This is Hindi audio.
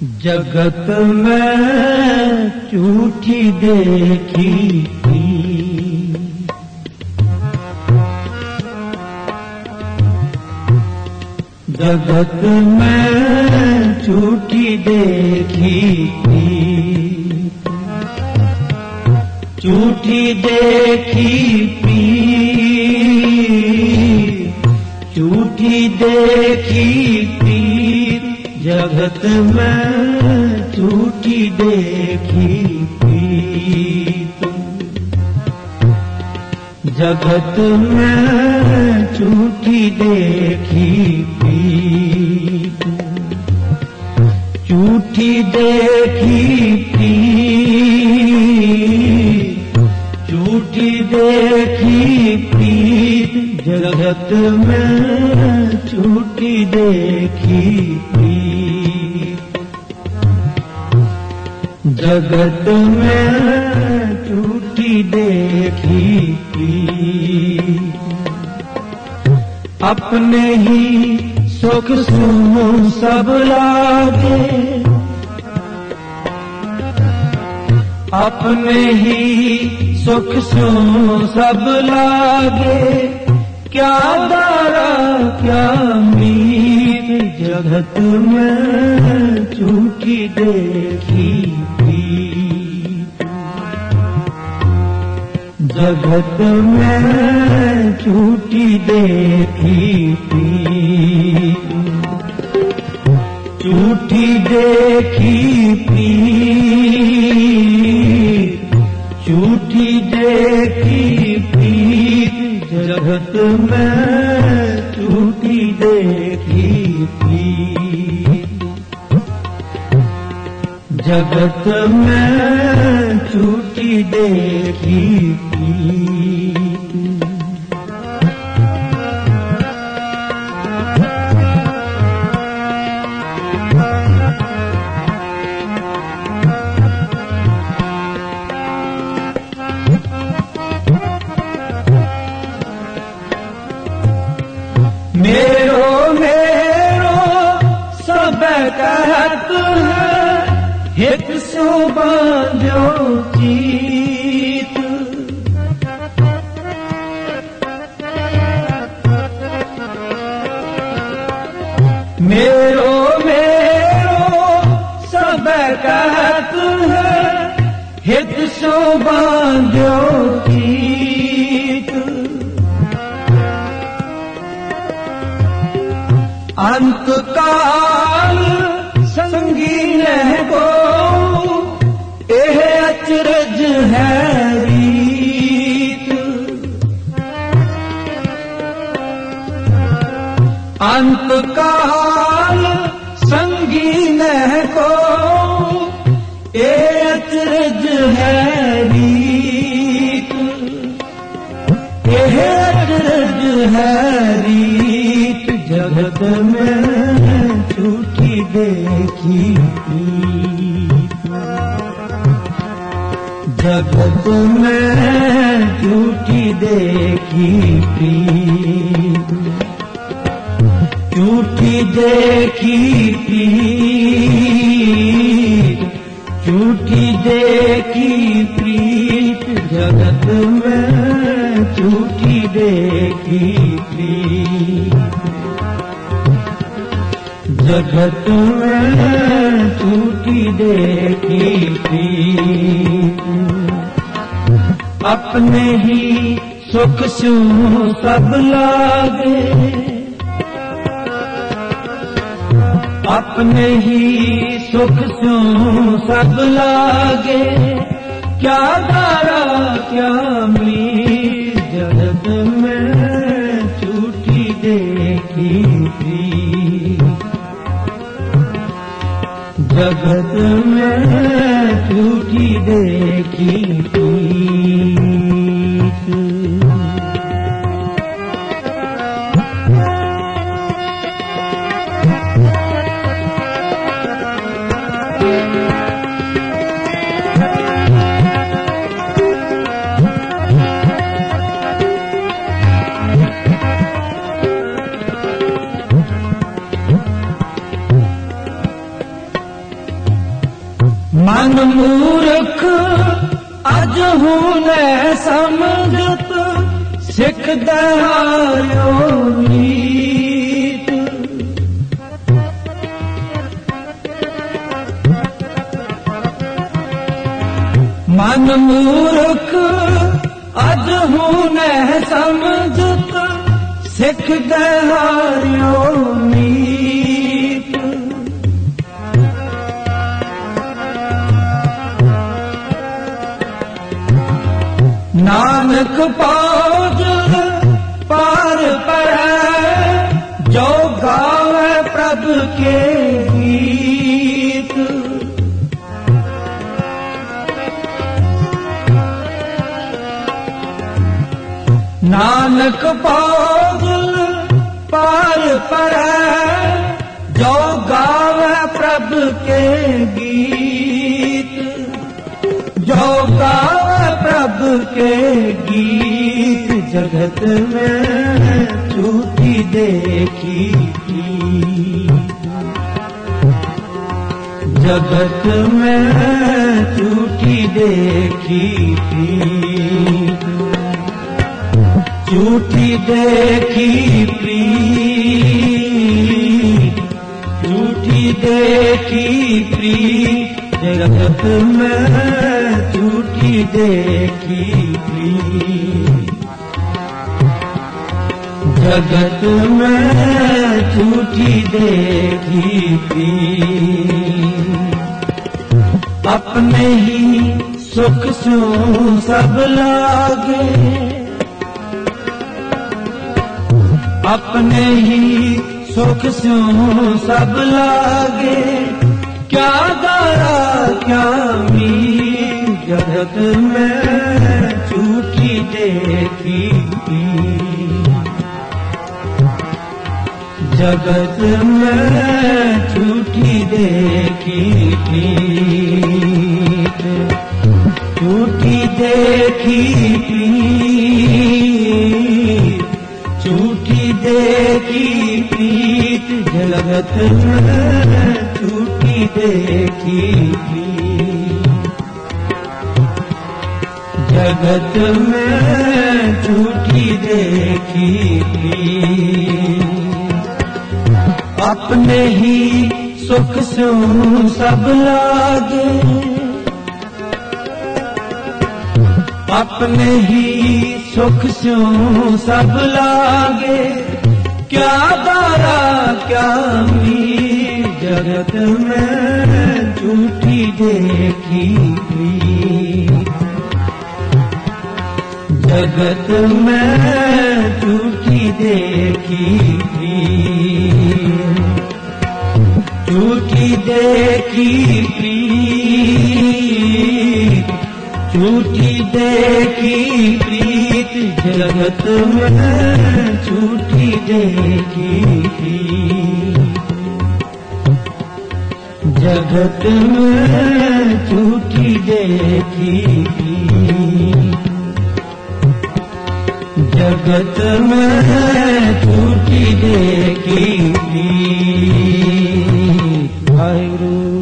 जगत में झूठी देखी थी, जगत में झूठी देखी थी, झूठी देखी पी, झूठी देखी पी, जगत में झूठी देखी पी, जगत में झूठी देखी पी, झूठी देखी पी, झूठी देखी पी, जगत में झूठी देखी पी, जगत में झूठी देखी पी। अपने ही सुख सुनो सब लागे, अपने ही सुख सुनो सब लागे, क्या दारा क्या मीत, जगत में झूठी देखी पी, जगत में झूठी देखी पी, झूठी देखी पी, झूठी देखी पी, जगत में झूठी देखी पी, जगत में झूठी देखी पी। मेरो मेरो सब कहत है, हित सो बांधो चीत, मेरो मेरो सब कहत है, हित सो बांधो चीत, अंत काल संगीन को एह अचरज है रीत, अंत काल संगीन को एह अचरज है रीत, एह अचरज है रीत, जगत में झूठी देखी पी, जगत में झूठी देखी पी, झूठी देखी पी, झूठी देखी प्रीत, जगत में झूठी देखी पी, जगत में झूठी देखी पी। अपने ही सुख सुनो सब लागे, अपने ही सुख सुनो सब लागे, क्या दारा क्या मीत, जगत में झूठी देखी पी, जगत में झूठी देखी पी। मन मूर्ख अज हुने समझत सिख दहायो नीत। मन मूर्ख अज हुने समझत सिख दहायो नीत। नानक पौज पार पड़ै जो गावे प्रभु के गीत। नानक पौज पार पड़ै जो गावे प्रभु के गीत। जो गावे प्रभु के गीत जगत में झूठी देखी थी। जगत में झूठी देखी थी। झूठी देखी प्रीत, झूठी देखी प्रीत जगत में झूठी देखी प्रीत। जगत में झूठी देखी प्रीत। अपने ही सुख सो सब लागे। अपने ही सुख सो सब लागे। क्या दारा क्या मीर जगत में झूठी देखी। जगत में झूठी देखी। झूठी देखी झूठी देखी प्रीत जगत में झूठी देखी प्रीत। जगत में झूठी देखी प्रीत। अपने ही सुख सो सब लागे। अपने ही सुख सो सब लागे। क्या दारा क्या मीर जगत में झूठी देखी प्रीत। जगत में झूठी देखी प्रीत। झूठी देखी प्रीत। झूठी देखी प्रीत जगत में झूठी देखी प्रीत। जगत में झूठी देखी प्रीत। जगत में झूठी देखी प्रीत। वाहिगुरु।